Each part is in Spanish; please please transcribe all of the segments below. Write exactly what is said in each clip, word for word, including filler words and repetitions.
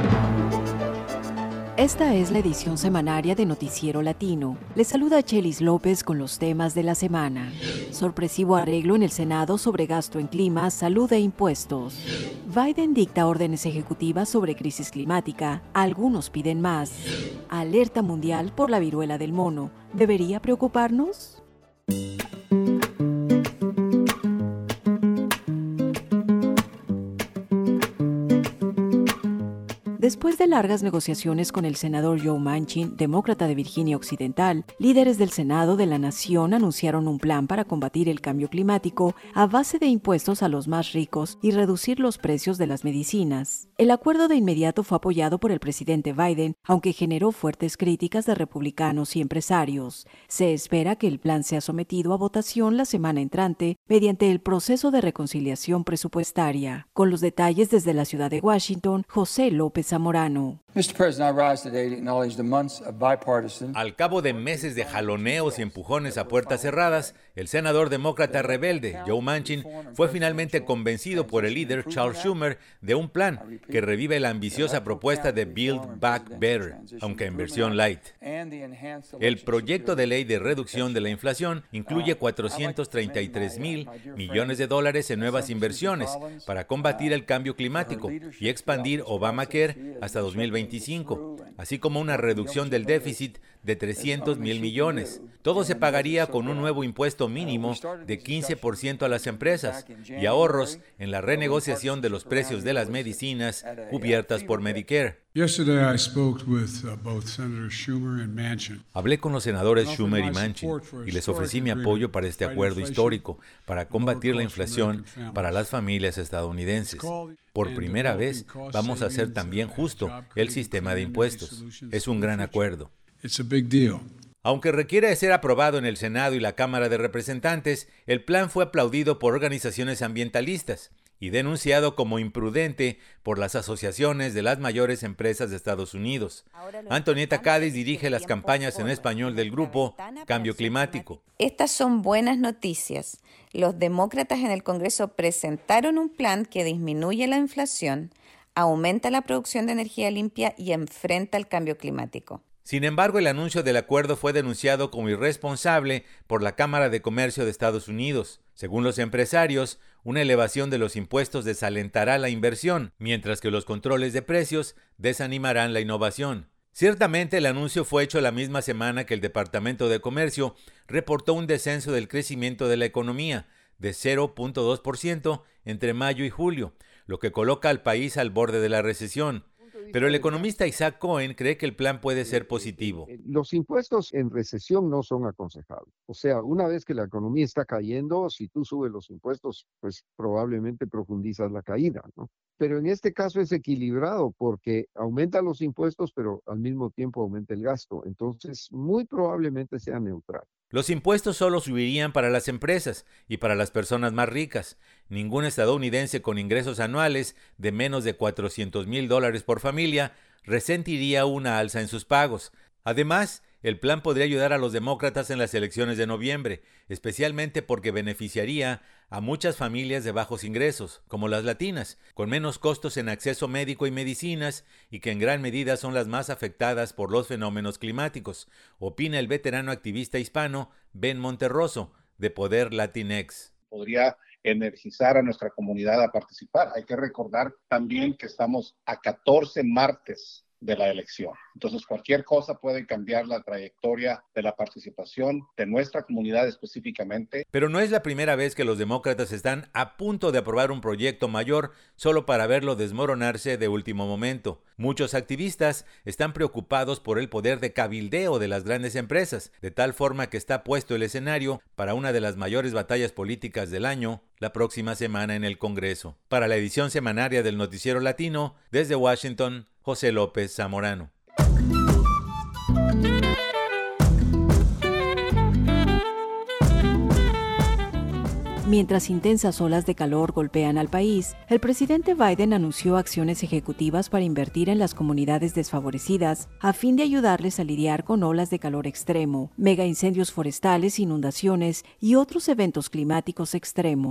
Esta es la edición semanaria de Noticiero Latino. Les saluda Chelis López con los temas de la semana. Sorpresivo arreglo en el Senado sobre gasto en clima, salud e impuestos. Biden dicta órdenes ejecutivas sobre crisis climática. Algunos piden más. Alerta mundial por la viruela del mono. ¿Debería preocuparnos? Después de largas negociaciones con el senador Joe Manchin, demócrata de Virginia Occidental, líderes del Senado de la Nación anunciaron un plan para combatir el cambio climático a base de impuestos a los más ricos y reducir los precios de las medicinas. El acuerdo de inmediato fue apoyado por el presidente Biden, aunque generó fuertes críticas de republicanos y empresarios. Se espera que el plan sea sometido a votación la semana entrante mediante el proceso de reconciliación presupuestaria. Con los detalles desde la ciudad de Washington, José López Zamorano. Al cabo de meses de jaloneos y empujones a puertas cerradas, el senador demócrata rebelde Joe Manchin fue finalmente convencido por el líder Charles Schumer de un plan que revive la ambiciosa propuesta de Build Back Better, aunque en versión light. El proyecto de ley de reducción de la inflación incluye cuatrocientos treinta y tres mil millones de dólares en nuevas inversiones para combatir el cambio climático y expandir Obamacare hasta dos mil veinticinco, así como una reducción del déficit de trescientos mil millones. Todo se pagaría con un nuevo impuesto mínimo de quince por ciento a las empresas y ahorros en la renegociación de los precios de las medicinas cubiertas por Medicare. Hablé con los senadores Schumer y Manchin y les ofrecí mi apoyo para este acuerdo histórico para combatir la inflación para las familias estadounidenses. Por primera vez, vamos a hacer también justo el sistema de impuestos. Es un gran acuerdo. Aunque requiere de ser aprobado en el Senado y la Cámara de Representantes, el plan fue aplaudido por organizaciones ambientalistas y denunciado como imprudente por las asociaciones de las mayores empresas de Estados Unidos. Antonieta Cádiz dirige las campañas en español del grupo Cambio Climático. Estas son buenas noticias. Los demócratas en el Congreso presentaron un plan que disminuye la inflación, aumenta la producción de energía limpia y enfrenta el cambio climático. Sin embargo, el anuncio del acuerdo fue denunciado como irresponsable por la Cámara de Comercio de Estados Unidos. Según los empresarios, una elevación de los impuestos desalentará la inversión, mientras que los controles de precios desanimarán la innovación. Ciertamente, el anuncio fue hecho la misma semana que el Departamento de Comercio reportó un descenso del crecimiento de la economía de cero punto dos por ciento entre mayo y julio, lo que coloca al país al borde de la recesión. Pero el economista Isaac Cohen cree que el plan puede ser positivo. Los impuestos en recesión no son aconsejables. O sea, una vez que la economía está cayendo, si tú subes los impuestos, pues probablemente profundizas la caída, ¿no? Pero en este caso es equilibrado porque aumenta los impuestos, pero al mismo tiempo aumenta el gasto. Entonces, muy probablemente sea neutral. Los impuestos solo subirían para las empresas y para las personas más ricas. Ningún estadounidense con ingresos anuales de menos de cuatrocientos mil dólares por familia resentiría una alza en sus pagos. Además, el plan podría ayudar a los demócratas en las elecciones de noviembre, especialmente porque beneficiaría a muchas familias de bajos ingresos, como las latinas, con menos costos en acceso médico y medicinas y que en gran medida son las más afectadas por los fenómenos climáticos, opina el veterano activista hispano Ben Monterroso, de Poder Latinex. Podría energizar a nuestra comunidad a participar. Hay que recordar también que estamos a catorce martes de la elección. Entonces, cualquier cosa puede cambiar la trayectoria de la participación de nuestra comunidad específicamente. Pero no es la primera vez que los demócratas están a punto de aprobar un proyecto mayor solo para verlo desmoronarse de último momento. Muchos activistas están preocupados por el poder de cabildeo de las grandes empresas, de tal forma que está puesto el escenario para una de las mayores batallas políticas del año, la próxima semana en el Congreso. Para la edición semanaria del Noticiero Latino, desde Washington, José López Zamorano. Mientras intensas olas de calor golpean al país, el presidente Biden anunció acciones ejecutivas para invertir en las comunidades desfavorecidas a fin de ayudarles a lidiar con olas de calor extremo, mega incendios forestales, inundaciones y otros eventos climáticos extremos.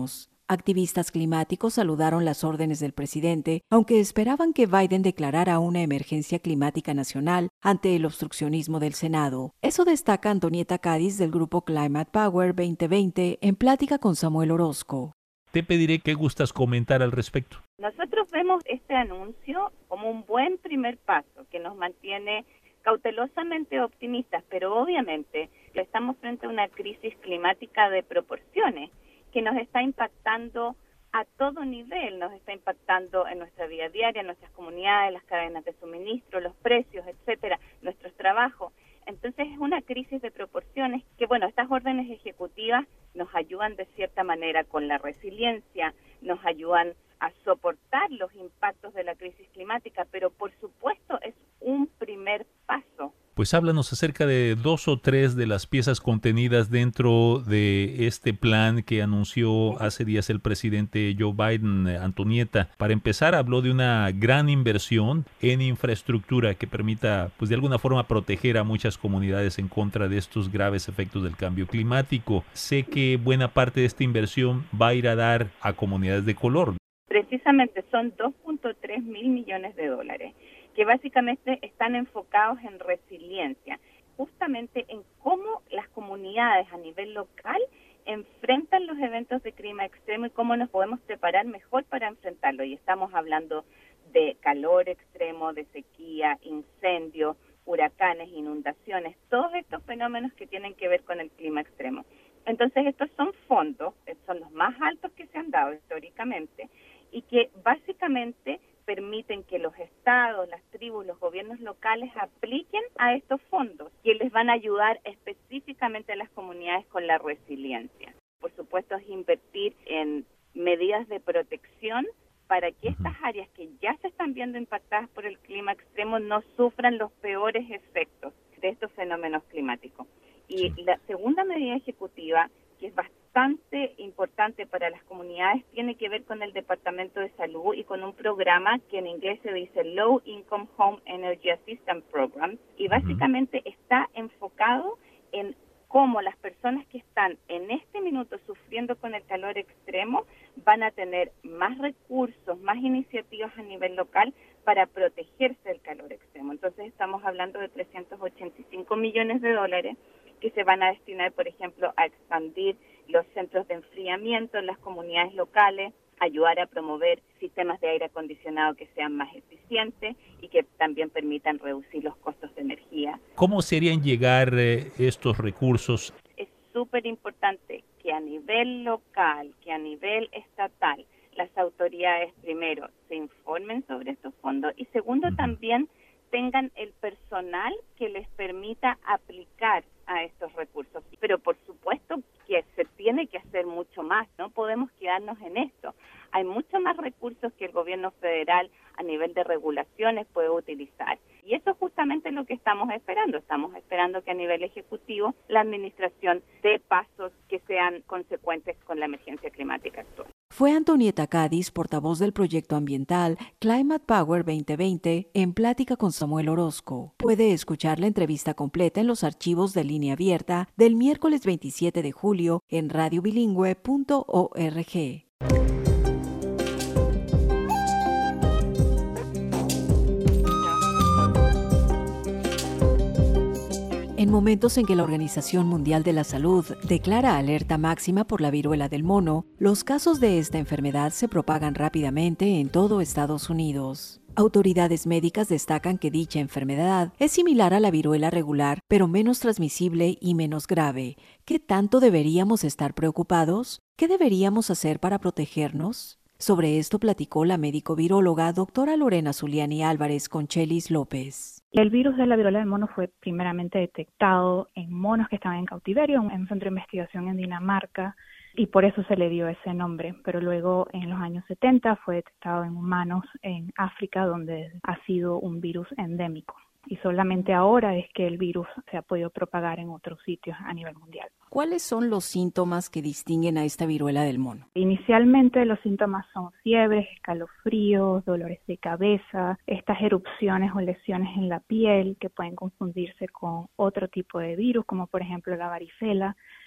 Activistas climáticos saludaron las órdenes del presidente, aunque esperaban que Biden declarara una emergencia climática nacional ante el obstruccionismo del Senado. Eso destaca Antonieta Cádiz del grupo Climate Power veinte veinte en plática con Samuel Orozco. Te pediré que gustas comentar al respecto. Nosotros vemos este anuncio como un buen primer paso que nos mantiene cautelosamente optimistas, pero obviamente estamos frente a una crisis climática de proporciones que nos está impactando a todo nivel, nos está impactando en nuestra vida diaria, en nuestras comunidades, las cadenas de suministro, los precios, etcétera, nuestros trabajos. Entonces es una crisis de proporciones que, bueno, estas órdenes ejecutivas nos ayudan de cierta manera con la resiliencia, nos ayudan a soportar los impactos de la crisis climática, pero por supuesto es un primer paso. Pues háblanos acerca de dos o tres de las piezas contenidas dentro de este plan que anunció hace días el presidente Joe Biden, Antonieta. Para empezar, habló de una gran inversión en infraestructura que permita, pues de alguna forma, proteger a muchas comunidades en contra de estos graves efectos del cambio climático. Sé que buena parte de esta inversión va a ir a dar a comunidades de color. Precisamente son dos punto tres mil millones de dólares. Que básicamente están enfocados en resiliencia, justamente en cómo las comunidades a nivel local enfrentan los eventos de clima extremo y cómo nos podemos preparar mejor para enfrentarlo. Y estamos hablando de calor extremo, de sequía, incendios, huracanes, inundaciones, todos estos fenómenos que tienen que ver con el clima extremo. Entonces estos son fondos, son los más altos que se han dado históricamente y que básicamente permiten que los estados, las tribus, los gobiernos locales apliquen a estos fondos que les van a ayudar específicamente a las comunidades con la resiliencia. Por supuesto, es invertir en medidas de protección para que estas áreas que ya se están viendo impactadas por el clima extremo no sufran los peores efectos de estos fenómenos climáticos. Y la segunda medida ejecutiva, que es bastante importante para las comunidades, tiene que ver con el Departamento de Salud y con un programa que en inglés se dice Low Income Home Energy Assistance Program, y básicamente está enfocado en cómo las personas que están en este minuto sufriendo con el calor extremo van a tener más recursos, más iniciativas a nivel local para protegerse del calor extremo. Entonces estamos hablando de trescientos ochenta y cinco millones de dólares que se van a destinar, por ejemplo, a expandir los centros de enfriamiento en las comunidades locales, ayudar a promover sistemas de aire acondicionado que sean más eficientes y que también permitan reducir los costos de energía. ¿Cómo serían llegar eh, estos recursos? Es súper importante que a nivel local, que a nivel estatal, las autoridades primero se informen sobre estos fondos y segundo uh-huh. también tengan el personal que les permita aplicar a estos recursos. Pero por supuesto que se tiene que hacer mucho más, no podemos quedarnos en esto. Hay mucho más recursos que el gobierno federal a nivel de regulaciones puede utilizar. Y eso es justamente lo que estamos esperando. Estamos esperando que a nivel ejecutivo la administración dé pasos que sean consecuentes con la emergencia climática actual. Fue Antonieta Cádiz, portavoz del proyecto ambiental Climate Power veinte veinte, en plática con Samuel Orozco. Puede escuchar la entrevista completa en los archivos de Línea Abierta del miércoles veintisiete de julio en radio bilingüe punto org. En momentos en que la Organización Mundial de la Salud declara alerta máxima por la viruela del mono, los casos de esta enfermedad se propagan rápidamente en todo Estados Unidos. Autoridades médicas destacan que dicha enfermedad es similar a la viruela regular, pero menos transmisible y menos grave. ¿Qué tanto deberíamos estar preocupados? ¿Qué deberíamos hacer para protegernos? Sobre esto platicó la médico-viróloga doctora Lorena Zuliani Álvarez con Chelis López. El virus de la viruela del mono fue primeramente detectado en monos que estaban en cautiverio en un centro de investigación en Dinamarca y por eso se le dio ese nombre. Pero luego en los años setenta fue detectado en humanos en África, donde ha sido un virus endémico. Y solamente ahora es que el virus se ha podido propagar en otros sitios a nivel mundial. ¿Cuáles son los síntomas que distinguen a esta viruela del mono? Inicialmente los síntomas son fiebres, escalofríos, dolores de cabeza, estas erupciones o lesiones en la piel que pueden confundirse con otro tipo de virus, como por ejemplo la varicela.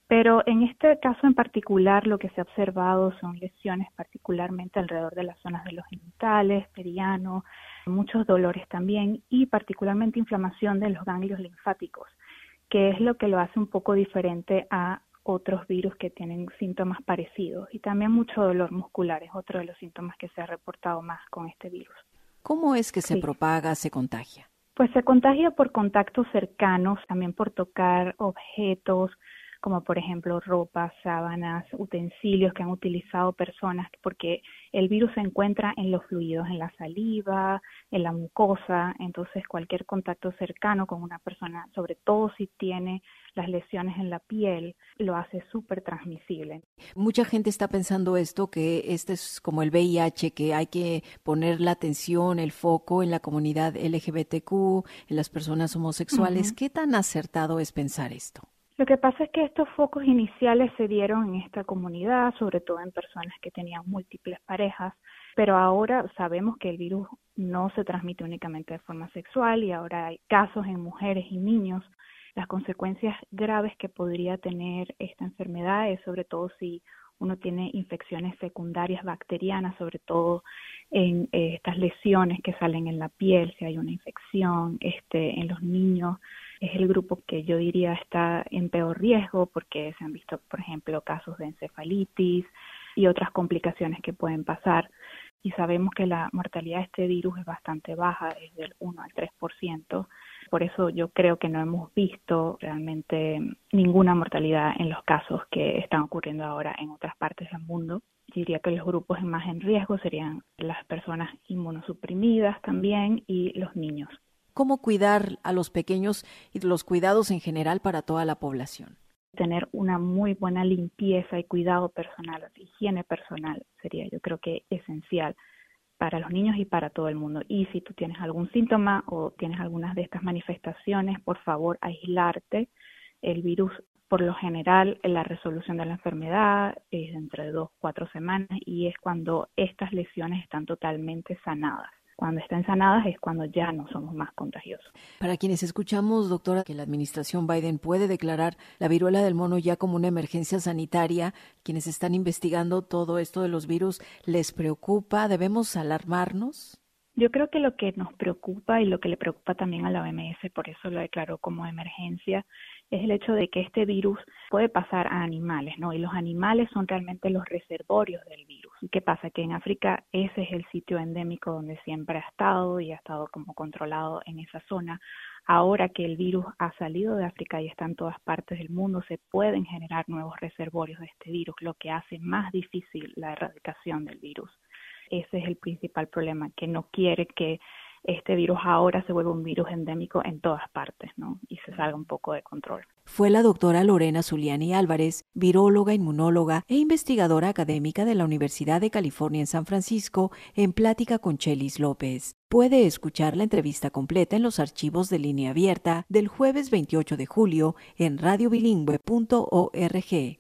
Pero en este caso en particular lo que se ha observado son lesiones particularmente alrededor de las zonas de los genitales, periano, muchos dolores también y particularmente inflamación de los ganglios linfáticos, que es lo que lo hace un poco diferente a otros virus que tienen síntomas parecidos. Y también mucho dolor muscular es otro de los síntomas que se ha reportado más con este virus. ¿Cómo es que se Sí. propaga, se contagia? Pues se contagia por contactos cercanos, también por tocar objetos, como por ejemplo ropa, sábanas, utensilios que han utilizado personas, porque el virus se encuentra en los fluidos, en la saliva, en la mucosa, entonces cualquier contacto cercano con una persona, sobre todo si tiene las lesiones en la piel, lo hace súper transmisible. Mucha gente está pensando esto, que este es como el V I H, que hay que poner la atención, el foco en la comunidad L G B T Q, en las personas homosexuales. Uh-huh. ¿Qué tan acertado es pensar esto? Lo que pasa es que estos focos iniciales se dieron en esta comunidad, sobre todo en personas que tenían múltiples parejas, pero ahora sabemos que el virus no se transmite únicamente de forma sexual y ahora hay casos en mujeres y niños. Las consecuencias graves que podría tener esta enfermedad es sobre todo si uno tiene infecciones secundarias bacterianas, sobre todo en eh, estas lesiones que salen en la piel, si hay una infección este, en los niños. Es el grupo que yo diría está en peor riesgo porque se han visto, por ejemplo, casos de encefalitis y otras complicaciones que pueden pasar. Y sabemos que la mortalidad de este virus es bastante baja, es del uno al tres por ciento. Por eso yo creo que no hemos visto realmente ninguna mortalidad en los casos que están ocurriendo ahora en otras partes del mundo. Yo diría que los grupos más en riesgo serían las personas inmunosuprimidas también y los niños. ¿Cómo cuidar a los pequeños y los cuidados en general para toda la población? Tener una muy buena limpieza y cuidado personal, higiene personal sería yo creo que esencial para los niños y para todo el mundo. Y si tú tienes algún síntoma o tienes algunas de estas manifestaciones, por favor aislarte. El virus, por lo general, la resolución de la enfermedad es entre dos, cuatro semanas y es cuando estas lesiones están totalmente sanadas. Cuando están sanadas es cuando ya no somos más contagiosos. Para quienes escuchamos, doctora, que la administración Biden puede declarar la viruela del mono ya como una emergencia sanitaria, quienes están investigando todo esto de los virus, ¿les preocupa? ¿Debemos alarmarnos? Yo creo que lo que nos preocupa y lo que le preocupa también a la O M S, por eso lo declaró como emergencia, es el hecho de que este virus puede pasar a animales, ¿no? Y los animales son realmente los reservorios del virus. ¿Y qué pasa? Que en África ese es el sitio endémico donde siempre ha estado y ha estado como controlado en esa zona. Ahora que el virus ha salido de África y está en todas partes del mundo, se pueden generar nuevos reservorios de este virus, lo que hace más difícil la erradicación del virus. Ese es el principal problema, que no quiere que este virus ahora se vuelva un virus endémico en todas partes, ¿no? Y se salga un poco de control. Fue la doctora Lorena Zuliani Álvarez, viróloga, inmunóloga e investigadora académica de la Universidad de California en San Francisco, en plática con Chelis López. Puede escuchar la entrevista completa en los archivos de Línea Abierta del jueves veintiocho de julio en radio bilingüe punto org.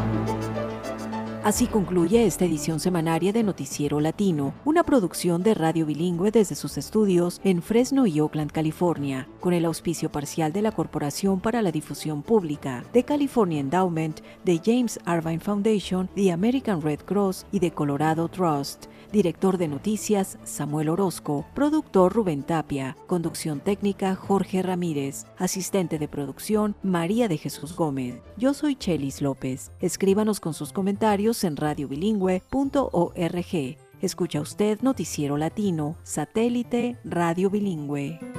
Así concluye esta edición semanaria de Noticiero Latino, una producción de Radio Bilingüe desde sus estudios en Fresno y Oakland, California, con el auspicio parcial de la Corporación para la Difusión Pública, de California Endowment, de James Irvine Foundation, de American Red Cross y de Colorado Trust. Director de Noticias, Samuel Orozco. Productor, Rubén Tapia. Conducción técnica, Jorge Ramírez. Asistente de producción, María de Jesús Gómez. Yo soy Chelis López. Escríbanos con sus comentarios en radio bilingüe punto org. Escucha usted Noticiero Latino, satélite Radio Bilingüe.